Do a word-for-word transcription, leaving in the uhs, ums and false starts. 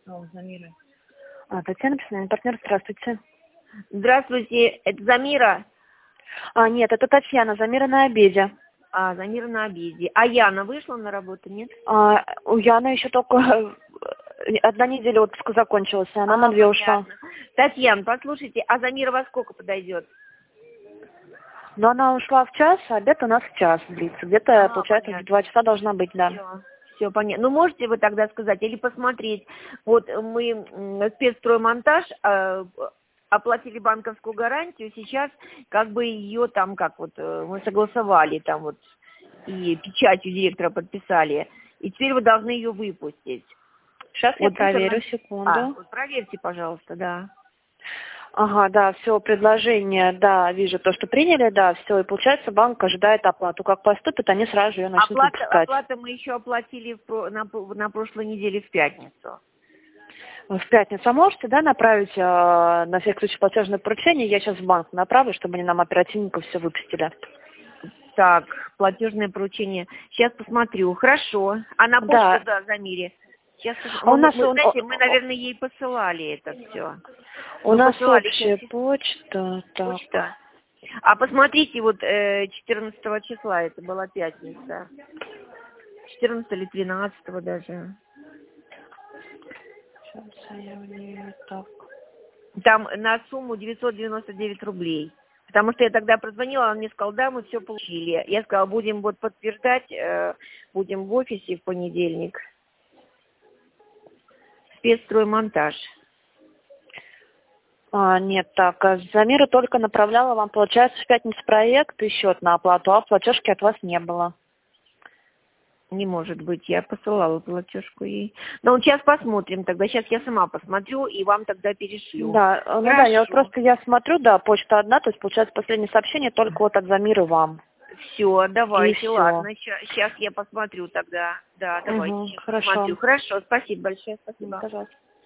О, Замира. А, Татьяна, персональный партнер, здравствуйте. Здравствуйте, это Замира? А, нет, это Татьяна, Замира на обеде. А, Замира на обеде. А Яна вышла на работу, нет? А, у Яны еще только одна неделя отпуска закончилась, и она а, на две понятно. ушла. Татьяна, послушайте, а Замира во сколько подойдет? Но она ушла в час, а обед у нас в час длится. Где-то, А, получается, в понятно. два часа должна быть, да. Все, все понятно. Ну, можете вы тогда сказать или посмотреть, вот мы м, спецстроймонтаж э, оплатили банковскую гарантию, сейчас как бы ее там, как вот э, мы согласовали, там вот и печатью директора подписали, и теперь вы должны ее выпустить. Сейчас Вот я проверю, она... секунду. А, вот проверьте, пожалуйста, да. Ага, да, все, предложение, да, вижу то, что приняли, да, все, и получается, банк ожидает оплату. Как поступит, они сразу же ее начнут Оплата, выпускать. оплата мы еще оплатили в про- на, на прошлой неделе в пятницу. В пятницу. А можете, да, направить э, на всякий случай платежное поручение? Я сейчас в банк направлю, чтобы они нам оперативненько все выпустили. Так, платежное поручение. Сейчас посмотрю. Хорошо. А на почту, Да. да, Замире. Сейчас, А у мы, нас, мы, он, знаете, о- мы, о- наверное, ей посылали это все. у Мы нас посылали сейчас общая почта. Так. почта. А посмотрите, вот э, четырнадцатого числа, это была пятница. четырнадцатого или тринадцатого даже. Сейчас я не так. Там на сумму девятьсот девяносто девять рублей. Потому что я тогда прозвонила, он мне сказал, да, мы все получили. Я сказала, будем вот подтверждать, э, будем в офисе в понедельник. Спецстроймонтаж. А, нет, так, а Замира только направляла вам, получается, в пятницу проект и счет на оплату, а платежки от вас не было. Не может быть, я посылала платежку ей. Ну, вот сейчас посмотрим тогда. Сейчас я сама посмотрю и вам тогда перешлю. Да, ну да, я вот просто я смотрю, да, почта одна, то есть получается последнее сообщение только вот от Замиры вам. Все, давайте, всё. ладно. Сейчас я посмотрю тогда. Да, давайте, Угу, сейчас хорошо. посмотрю. Хорошо, спасибо большое, спасибо. Пожалуйста.